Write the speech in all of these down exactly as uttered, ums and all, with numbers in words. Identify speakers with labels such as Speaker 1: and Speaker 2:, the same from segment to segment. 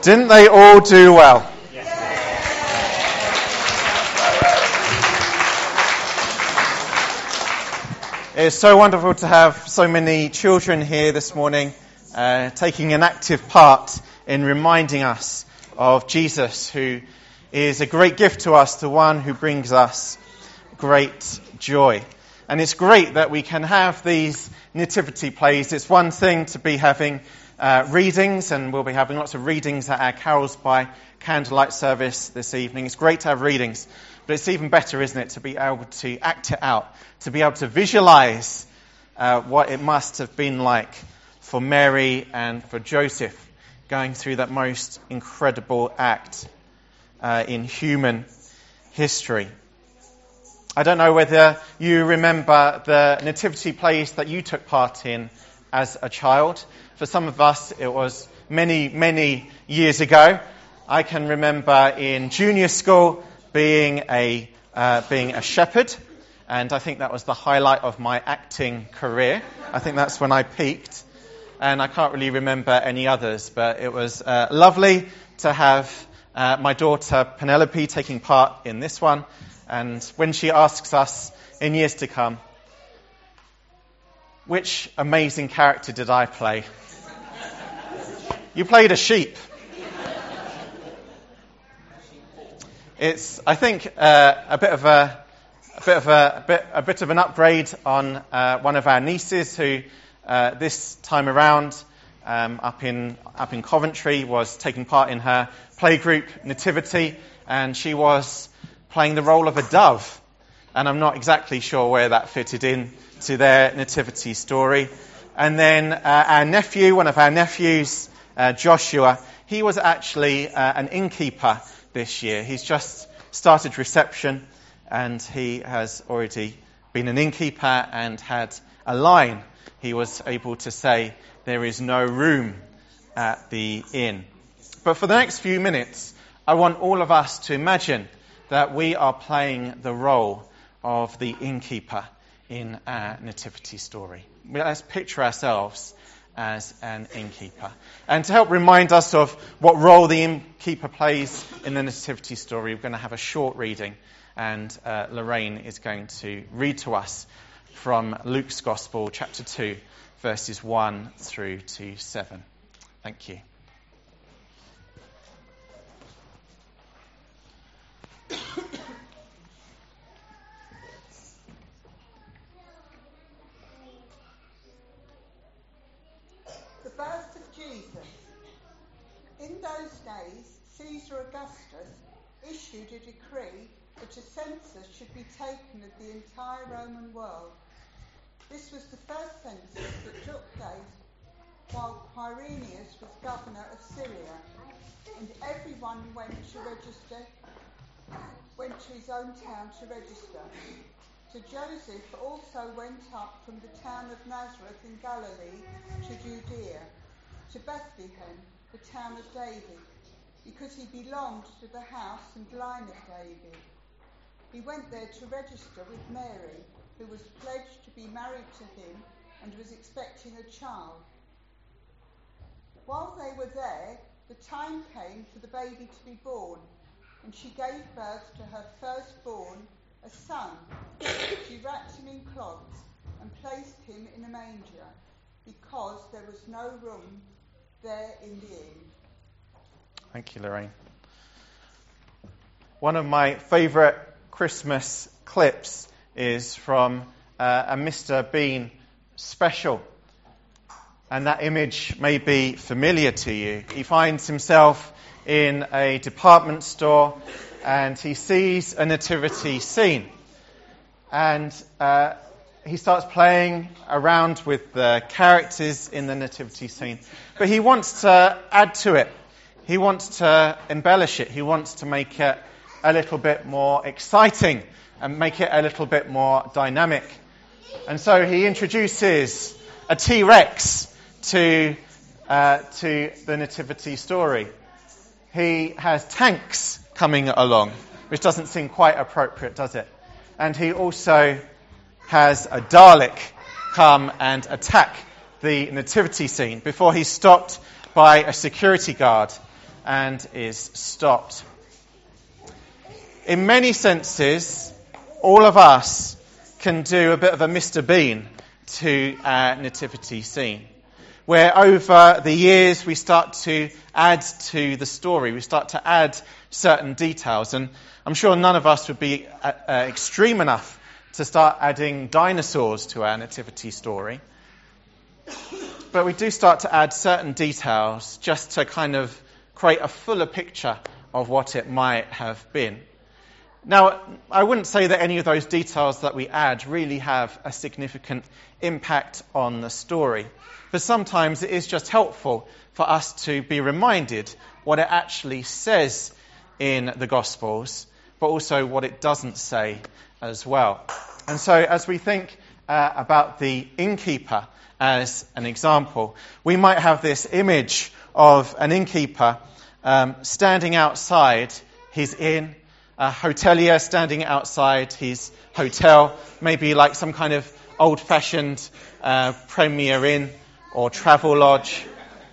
Speaker 1: Didn't they all do well? It's so wonderful to have so many children here this morning, uh, taking an active part in reminding us of Jesus, who is a great gift to us, the one who brings us great joy. And it's great that we can have these nativity plays. It's one thing to be having uh, readings, and we'll be having lots of readings at our Carols by Candlelight service this evening. It's great to have readings, but it's even better, isn't it, to be able to act it out, to be able to visualize uh, what it must have been like for Mary and for Joseph going through that most incredible act uh, in human history. I don't know whether you remember the nativity plays that you took part in as a child. For some of us, it was many, many years ago. I can remember in junior school being a uh, being a shepherd, and I think that was the highlight of my acting career. I think that's when I peaked, and I can't really remember any others, but it was uh, lovely to have uh, my daughter Penelope taking part in this one. And when she asks us in years to come, which amazing character did I play? You played a sheep. It's, I think, uh, a bit of a, a bit of a, a bit, a bit of an upgrade on uh, one of our nieces, who uh, this time around, um, up in up in Coventry, was taking part in her playgroup Nativity, and she was playing the role of a dove, and I'm not exactly sure where that fitted in to their nativity story. And then uh, our nephew, one of our nephews, uh, Joshua, he was actually uh, an innkeeper this year. He's just started reception, and he has already been an innkeeper and had a line. He was able to say, "There is no room at the inn." But for the next few minutes, I want all of us to imagine that we are playing the role of the innkeeper in our nativity story. Let's picture ourselves as an innkeeper. And to help remind us of what role the innkeeper plays in the nativity story, we're going to have a short reading, and uh, Lorraine is going to read to us from Luke's Gospel, chapter two, verses one through to seven. Thank you.
Speaker 2: The birth of Jesus. In those days, Caesar Augustus issued a decree that a census should be taken of the entire Roman world. This was the first census that took place while Quirinius was governor of Syria, and everyone went to register, went to his own town to register. So Joseph also went up from the town of Nazareth in Galilee to Judea, to Bethlehem, the town of David, because he belonged to the house and line of David. He went there to register with Mary, who was pledged to be married to him and was expecting a child. While they were there, the time came for the baby to be born, and she gave birth to her firstborn, a son. She wrapped him in cloths and placed him in a manger, because there was no room there in the inn.
Speaker 1: Thank you, Lorraine. One of my favourite Christmas clips is from uh, a Mister Bean special. And that image may be familiar to you. He finds himself in a department store, and he sees a nativity scene. And uh, he starts playing around with the characters in the nativity scene. But he wants to add to it. He wants to embellish it. He wants to make it a little bit more exciting and make it a little bit more dynamic. And so he introduces a T-Rex to uh, to the nativity story. He has tanks coming along, which doesn't seem quite appropriate, does it? And he also has a Dalek come and attack the nativity scene before he's stopped by a security guard and is stopped. In many senses, all of us can do a bit of a Mister Bean to our nativity scene, where over the years we start to add to the story, we start to add certain details. And I'm sure none of us would be uh, uh, extreme enough to start adding dinosaurs to our nativity story. But we do start to add certain details just to kind of create a fuller picture of what it might have been. Now, I wouldn't say that any of those details that we add really have a significant impact on the story. But sometimes it is just helpful for us to be reminded what it actually says in the Gospels, but also what it doesn't say as well. And so as we think uh, about the innkeeper as an example, we might have this image of an innkeeper um, standing outside his inn, a hotelier standing outside his hotel, maybe like some kind of old-fashioned uh, Premier Inn or travel lodge.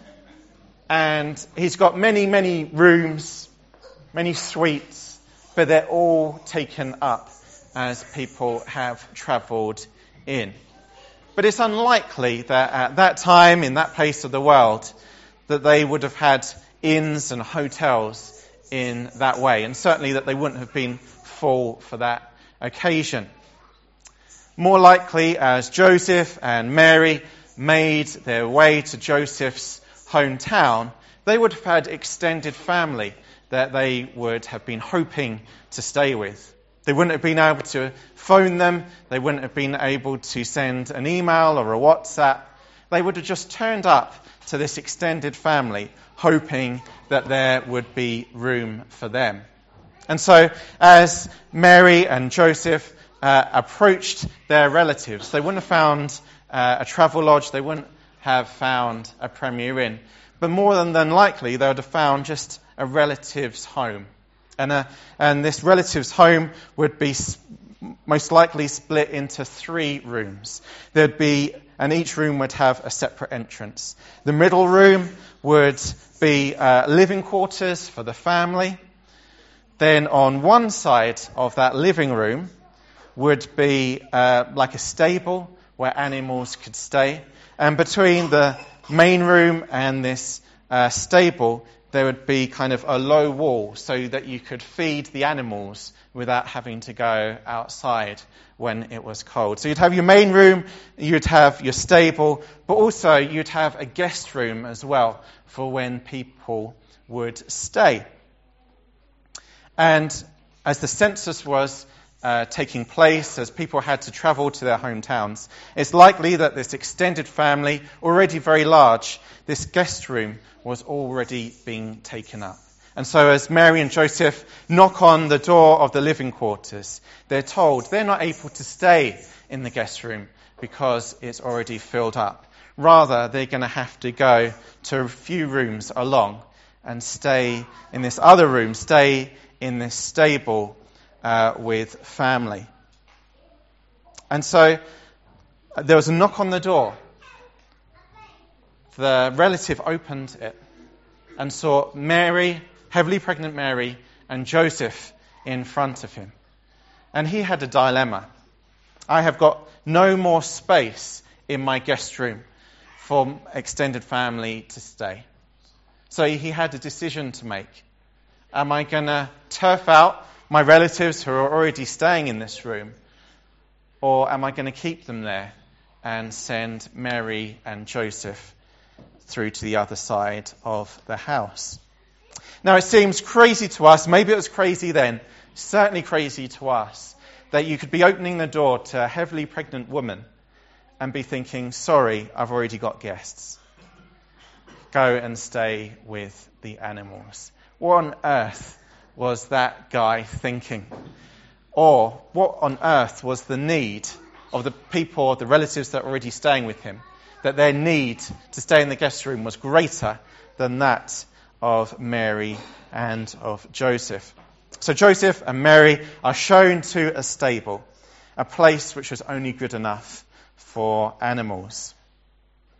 Speaker 1: And he's got many, many rooms, many suites, but they're all taken up as people have travelled in. But it's unlikely that at that time, in that place of the world, that they would have had inns and hotels in that way, and certainly that they wouldn't have been full for that occasion. More likely, as Joseph and Mary made their way to Joseph's hometown, they would have had extended family that they would have been hoping to stay with. They wouldn't have been able to phone them, they wouldn't have been able to send an email or a WhatsApp. They would have just turned up to this extended family, hoping that there would be room for them. And so, as Mary and Joseph uh, approached their relatives, they wouldn't have found uh, a travel lodge, they wouldn't have found a Premier Inn, but more than, than likely they would have found just a relative's home. And, uh, and this relative's home would be s- most likely split into three rooms. There'd be, and each room would have a separate entrance. The middle room would be uh, living quarters for the family. Then on one side of that living room would be uh, like a stable where animals could stay. And between the main room and this uh, stable, there would be kind of a low wall so that you could feed the animals without having to go outside when it was cold. So you'd have your main room, you'd have your stable, but also you'd have a guest room as well for when people would stay. And as the census was uh, taking place, as people had to travel to their hometowns, it's likely that this extended family, already very large, this guest room was already being taken up. And so as Mary and Joseph knock on the door of the living quarters, they're told they're not able to stay in the guest room because it's already filled up. Rather, they're going to have to go to a few rooms along and stay in this other room, stay in this stable uh, with family. And so there was a knock on the door. The relative opened it and saw Mary, heavily pregnant Mary, and Joseph in front of him. And he had a dilemma. I have got no more space in my guest room for extended family to stay. So he had a decision to make. Am I going to turf out my relatives who are already staying in this room? Or am I going to keep them there and send Mary and Joseph through to the other side of the house? Now it seems crazy to us, maybe it was crazy then, certainly crazy to us, that you could be opening the door to a heavily pregnant woman and be thinking, sorry, I've already got guests. Go and stay with the animals. What on earth was that guy thinking? Or what on earth was the need of the people, the relatives that were already staying with him, that their need to stay in the guest room was greater than that of Mary and of Joseph? So Joseph and Mary are shown to a stable, a place which was only good enough for animals.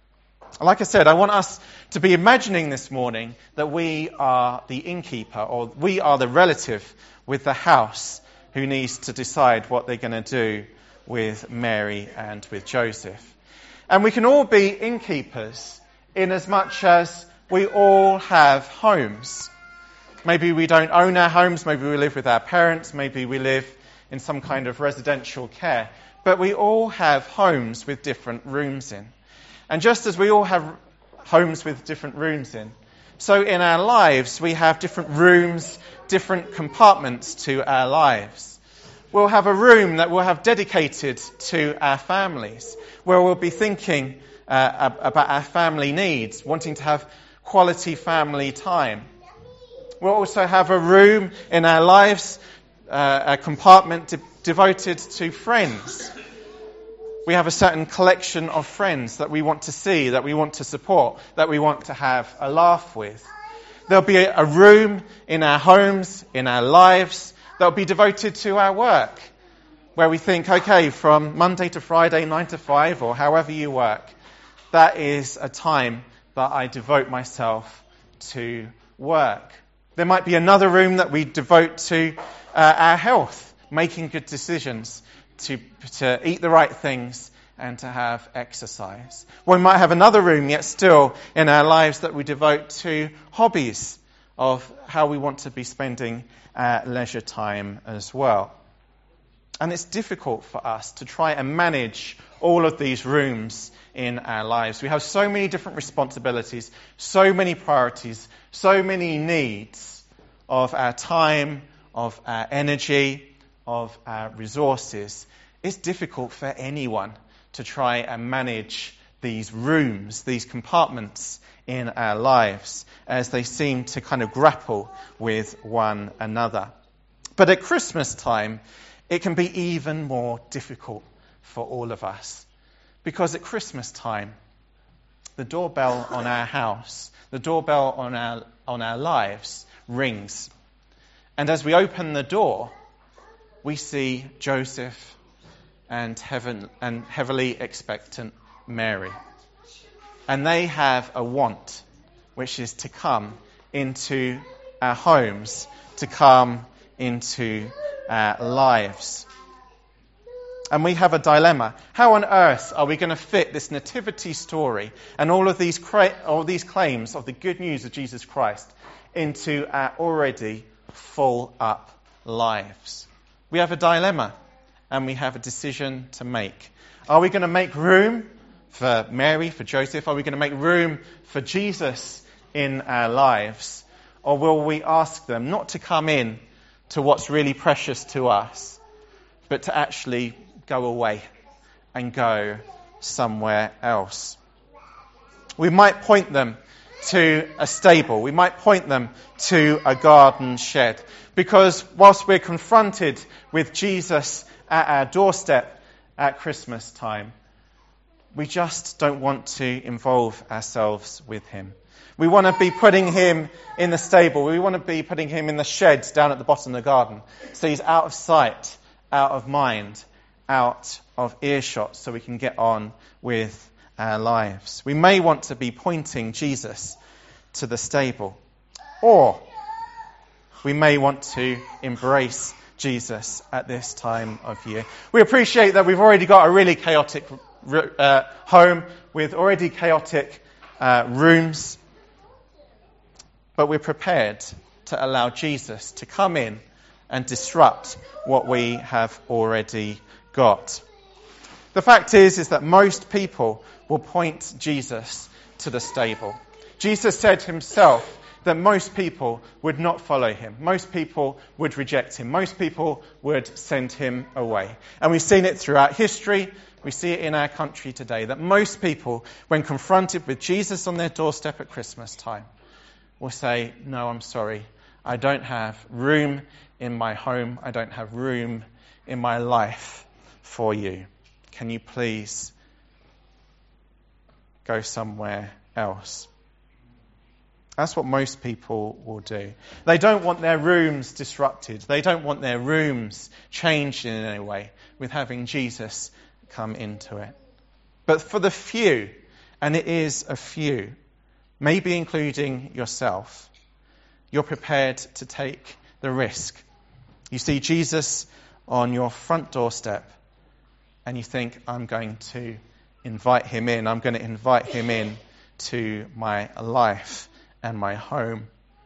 Speaker 1: Like I said, I want us to be imagining this morning that we are the innkeeper, or we are the relative with the house who needs to decide what they're going to do with Mary and with Joseph. And we can all be innkeepers in as much as we all have homes. Maybe we don't own our homes, maybe we live with our parents, maybe we live in some kind of residential care. But we all have homes with different rooms in. And just as we all have homes with different rooms in, so in our lives we have different rooms, different compartments to our lives. We'll have a room that we'll have dedicated to our families, where we'll be thinking uh, about our family needs, wanting to have quality family time. We'll also have a room in our lives, uh, a compartment de- devoted to friends. We have a certain collection of friends that we want to see, that we want to support, that we want to have a laugh with. There'll be a room in our homes, in our lives, that'll be devoted to our work, where we think, okay, from Monday to Friday, nine to five, or however you work, that is a time that I devote myself to work. There might be another room that we devote to uh, our health, making good decisions, to to eat the right things and to have exercise. We might have another room yet still in our lives that we devote to hobbies, of how we want to be spending our leisure time as well. And it's difficult for us to try and manage all of these rooms in our lives. We have so many different responsibilities, so many priorities, so many needs of our time, of our energy, of our resources. It's difficult for anyone to try and manage these rooms, these compartments in our lives, as they seem to kind of grapple with one another. But at Christmas time, it can be even more difficult for all of us. Because at Christmas time, the doorbell on our house, the doorbell on our on our lives rings. And as we open the door, we see Joseph and heaven and heavily expectant Mary. And they have a want, which is to come into our homes, to come into our lives. And we have a dilemma. How on earth are we going to fit this nativity story and all of these cra- all these claims of the good news of Jesus Christ into our already full up lives? We have a dilemma, and we have a decision to make. Are we going to make room for Mary, for Joseph? Are we going to make room for Jesus in our lives? Or will we ask them not to come in to what's really precious to us, but to actually go away and go somewhere else? We might point them to a stable. We might point them to a garden shed. Because whilst we're confronted with Jesus at our doorstep at Christmas time, we just don't want to involve ourselves with him. We want to be putting him in the stable. We want to be putting him in the sheds down at the bottom of the garden. So he's out of sight, out of mind, out of earshot, so we can get on with our lives. We may want to be pointing Jesus to the stable. Or we may want to embrace Jesus at this time of year. We appreciate that we've already got a really chaotic uh, home with already chaotic uh, rooms. But we're prepared to allow Jesus to come in and disrupt what we have already got. The fact is, is that most people will point Jesus to the stable. Jesus said himself that most people would not follow him. Most people would reject him. Most people would send him away. And we've seen it throughout history. We see it in our country today, that most people, when confronted with Jesus on their doorstep at Christmas time, will say, no, I'm sorry. I don't have room in my home. I don't have room in my life for you. Can you please go somewhere else? That's what most people will do. They don't want their rooms disrupted. They don't want their rooms changed in any way with having Jesus come into it. But for the few, and it is a few, maybe including yourself, you're prepared to take the risk. You see Jesus on your front doorstep and you think, I'm going to invite him in. I'm going to invite him in to my life and my home.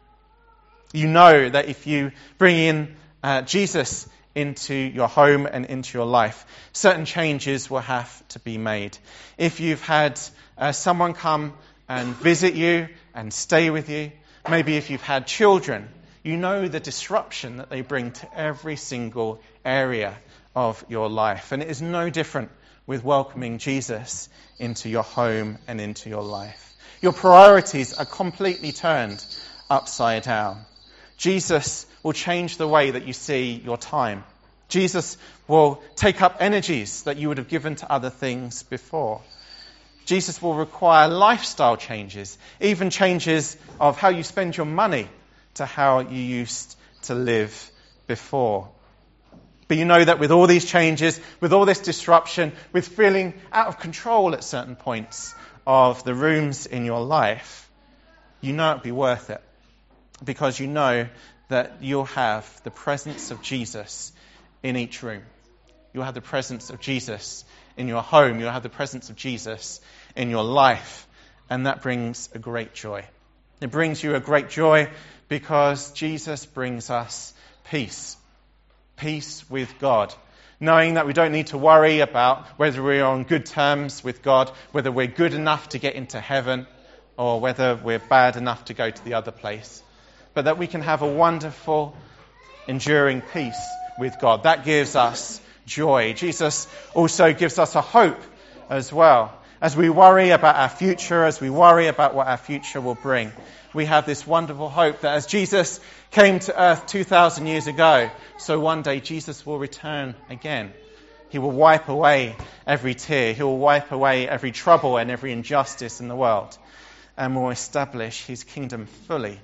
Speaker 1: You know that if you bring in uh, Jesus into your home and into your life, certain changes will have to be made. If you've had uh, someone come and visit you and stay with you, maybe if you've had children, you know the disruption that they bring to every single area of your life. And it is no different with welcoming Jesus into your home and into your life. Your priorities are completely turned upside down. Jesus will change the way that you see your time. Jesus will take up energies that you would have given to other things before. Jesus will require lifestyle changes, even changes of how you spend your money to how you used to live before. But you know that with all these changes, with all this disruption, with feeling out of control at certain points of the rooms in your life, you know it'll be worth it. Because you know that you'll have the presence of Jesus in each room. You'll have the presence of Jesus in your home. You'll have the presence of Jesus in your life. And that brings a great joy. It brings you a great joy because Jesus brings us peace. Peace with God. Knowing that we don't need to worry about whether we're on good terms with God, whether we're good enough to get into heaven, or whether we're bad enough to go to the other place. But that we can have a wonderful, enduring peace with God. That gives us joy. Jesus also gives us a hope as well. As we worry about our future, as we worry about what our future will bring, we have this wonderful hope that as Jesus came to earth two thousand years ago, so one day Jesus will return again. He will wipe away every tear. He will wipe away every trouble and every injustice in the world, and will establish his kingdom fully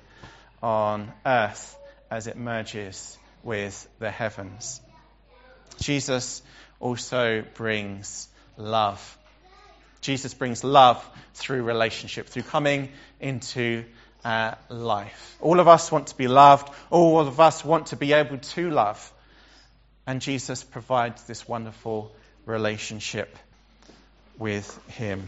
Speaker 1: on earth as it merges with the heavens. Jesus also brings love. Jesus brings love through relationship, through coming into our life. All of us want to be loved. All of us want to be able to love. And Jesus provides this wonderful relationship with him.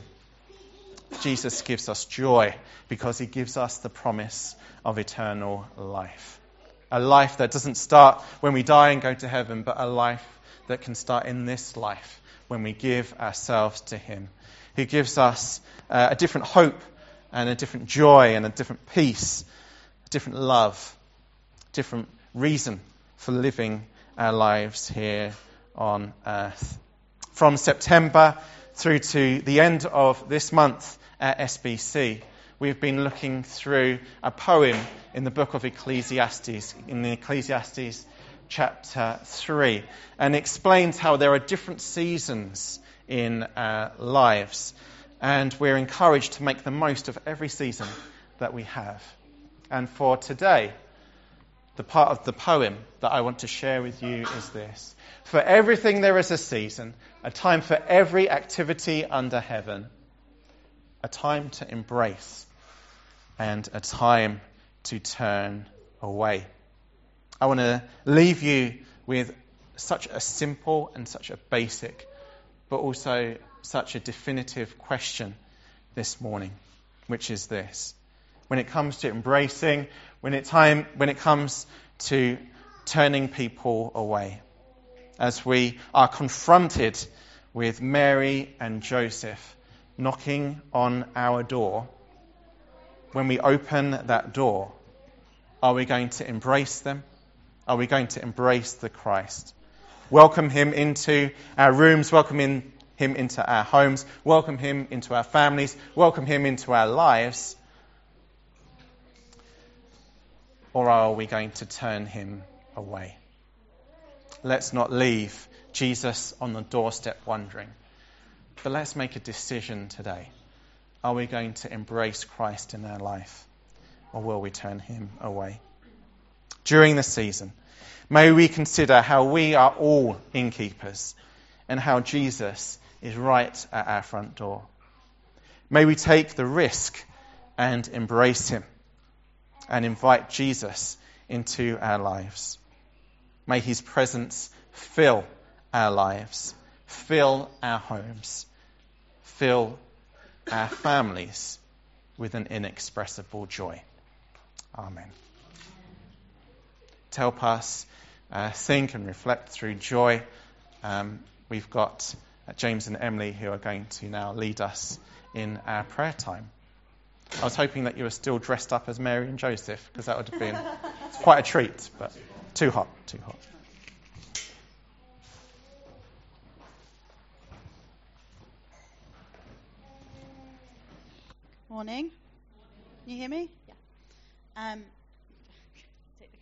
Speaker 1: Jesus gives us joy because he gives us the promise of eternal life. A life that doesn't start when we die and go to heaven, but a life that can start in this life when we give ourselves to him. He gives us uh, a different hope and a different joy and a different peace, a different love, different reason for living our lives here on earth. From September through to the end of this month at S B C, we've been looking through a poem in the book of Ecclesiastes, in the Ecclesiastes chapter three, and explains how there are different seasons in our lives. And we're encouraged to make the most of every season that we have. And for today, the part of the poem that I want to share with you is this. For everything there is a season, a time for every activity under heaven, a time to embrace and a time to turn away. I want to leave you with such a simple and such a basic, but also such a definitive question this morning, which is this. When it comes to embracing, when it time, when it comes to turning people away, as we are confronted with Mary and Joseph knocking on our door, when we open that door, are we going to embrace them? Are we going to embrace the Christ? Welcome him into our rooms, welcome in, him into our homes, welcome him into our families, welcome him into our lives? Or are we going to turn him away? Let's not leave Jesus on the doorstep wondering, but let's make a decision today. Are we going to embrace Christ in our life, or will we turn him away? During the season, may we consider how we are all innkeepers and how Jesus is right at our front door. May we take the risk and embrace him and invite Jesus into our lives. May his presence fill our lives, fill our homes, fill our families with an inexpressible joy. Amen. To help us uh, think and reflect through joy, um, we've got uh, James and Emily who are going to now lead us in our prayer time. I was hoping that you were still dressed up as Mary and Joseph, because that would have been quite a treat, but too hot, too hot.
Speaker 3: Morning. Can you hear me? Yeah. Um, take the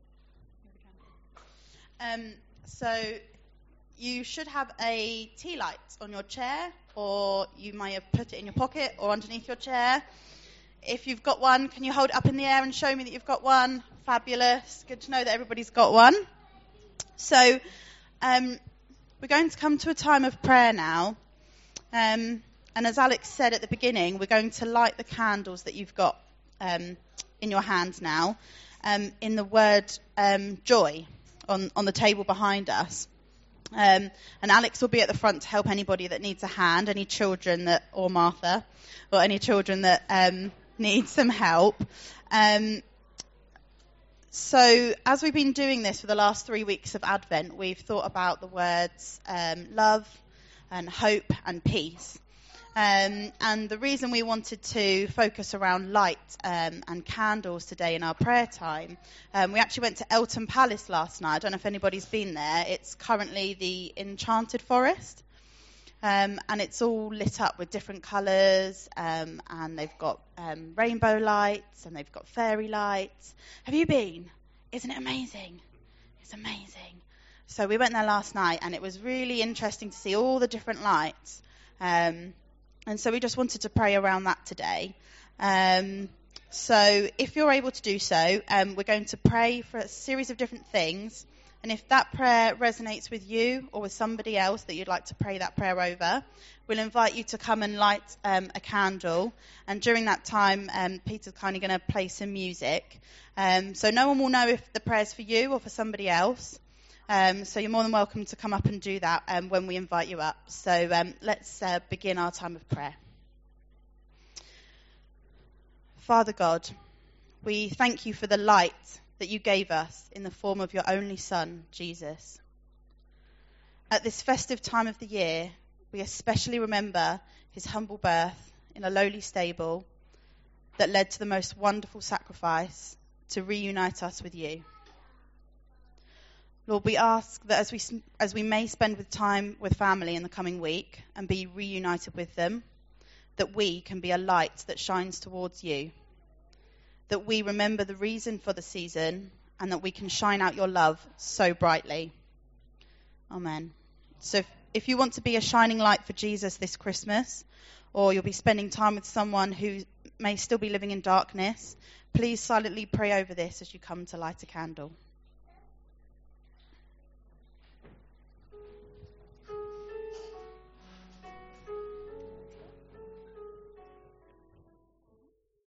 Speaker 3: candle. Um, so you should have a tea light on your chair, or you may have put it in your pocket or underneath your chair. If you've got one, can you hold it up in the air and show me that you've got one? Fabulous. Good to know that everybody's got one. So um, we're going to come to a time of prayer now. Um, and as Alex said at the beginning, we're going to light the candles that you've got um, in your hands now um, in the word um, joy on, on the table behind us. Um, and Alex will be at the front to help anybody that needs a hand, any children that, or Martha, or any children that um, need some help. Um, so as we've been doing this for the last three weeks of Advent, we've thought about the words um, love and hope and peace. Um, and the reason we wanted to focus around light um, and candles today in our prayer time, um, we actually went to Elton Palace last night. I don't know if anybody's been there. It's currently the Enchanted Forest, um, and it's all lit up with different colours, um, and they've got um, rainbow lights, and they've got fairy lights. Have you been? Isn't it amazing? It's amazing. So we went there last night, and it was really interesting to see all the different lights. Um, And so we just wanted to pray around that today. Um, so if you're able to do so, um, we're going to pray for a series of different things. And if that prayer resonates with you or with somebody else that you'd like to pray that prayer over, we'll invite you to come and light um, a candle. And during that time, um, Peter's kind of going to play some music. Um, so no one will know if the prayer's for you or for somebody else. Um, so you're more than welcome to come up and do that um, when we invite you up. So um, let's uh, begin our time of prayer. Father God, we thank you for the light that you gave us in the form of your only Son, Jesus. At this festive time of the year, we especially remember his humble birth in a lowly stable that led to the most wonderful sacrifice to reunite us with you. Lord, we ask that as we as we may spend with time with family in the coming week and be reunited with them, that we can be a light that shines towards you, that we remember the reason for the season, and that we can shine out your love so brightly. Amen. So if, if you want to be a shining light for Jesus this Christmas, or you'll be spending time with someone who may still be living in darkness, please silently pray over this as you come to light a candle.